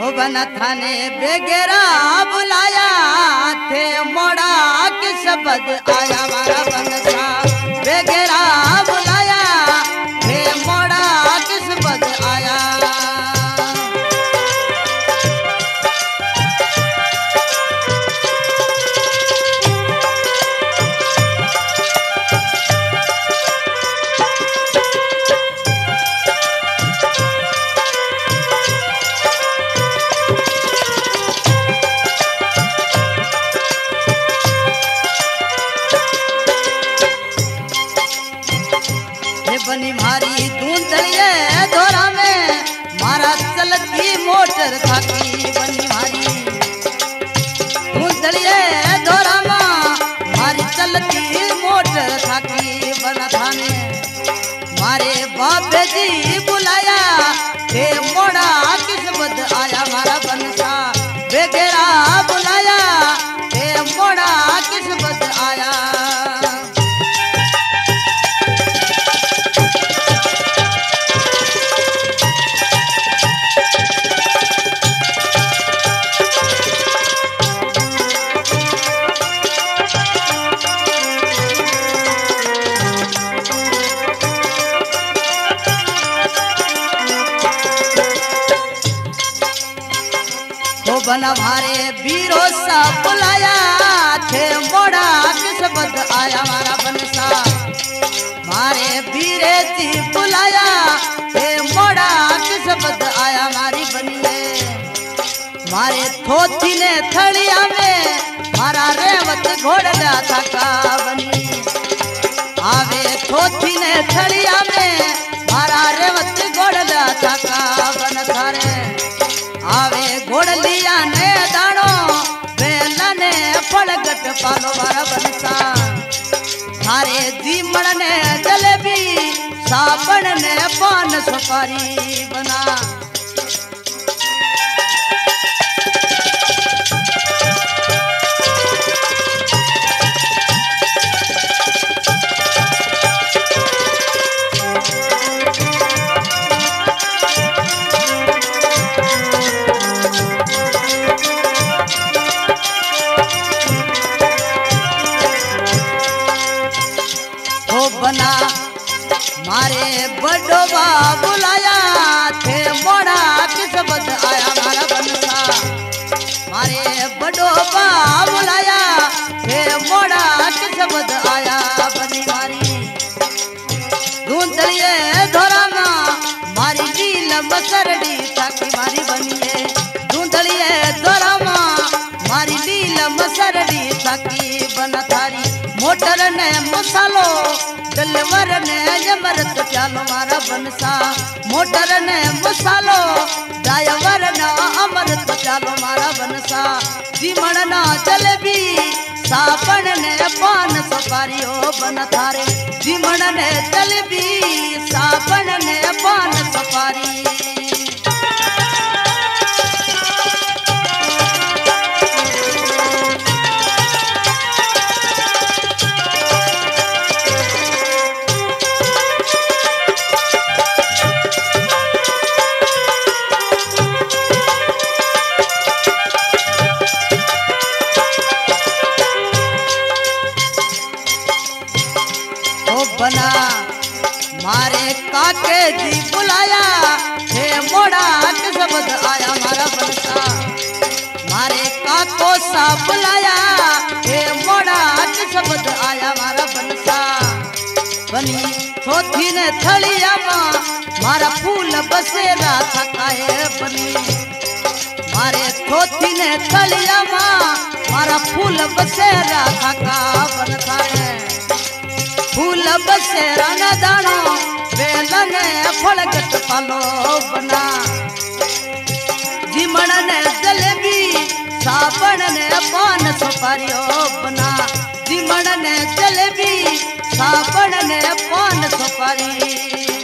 बना थाने बेगेरा बुलाया थे मोड़ा के शब्द आया मारा बनसा बेगेरा बुलाया थे मोड़ा के शब्द आया बनी मारी धुंधलिए धोरा में मारा चलती मोटर थाकी बनी मारी धुंधलिए धोरा में मारी चलती मोटर थाकी बना थाने मारे बाबे जी बुलाया थे मोड़ा किस्मत आया मारा बनसा बेगेरा बुलाया थे मोड़ा किस्मत आया बना भारे बीरो सा बुलाया थे मोड़ा किस्मत आया मारा बनसा मारे बीरे जी बुलाया थे मोड़ा किस्मत आया मारी बनिए मारे थोथी ने थड़िया में मारा रेवत घोड़ला था का बनी आवे थोथी ने थड़िया में मारा रेवत घोड़ला था का बन थारे आवे घोड़लिया ने दाणो बेला ने फड़गट पालो मारा बनसा थारे जीमण ने जलेबी साबण ने पान सुपारी बना बना मारे बड़ो बा बुलाया थे मोड़ा किस्मत आया मारा बनसा मारे बड़ो बा बुलाया थे मोड़ा किस्मत आया बनी मारी धुंधलिए धोरा मारी नील मसरड़ी ताकि मारी बनिए धुंधलिए धोरा मारी नील मसरड़ी ताकि बना थारी मोटर ने मसालो दलवर ने यमरत चालो मारा बनसा मोटर ने मसालो ड्राइवर ने अमरत चालो मारा बनसा जीमण ना जलेबी साबण ने पान सुपारी ओ बन थारे जीमण ने जलेबी साबण ने पान सुपारी बना मारे काके जी बुलाया थे मोड़ा किस्मत आया मारा बनसा मारे काको सा बुलाया थे मोड़ा किस्मत आया मारा बनसा बनी थोथी ने थड़िया मारा फूल बसेरा थकाए बनी मारे थोथी ने थड़िया मारा फूल बसेरा थका बन थाए फूल बसेरा न दाणो बेला ने फड़गट पालो बना जीमण ने जलेबी साबण ने पान सुपारी ओ बना जीमण ने जलेबी साबण ने पान सुपारी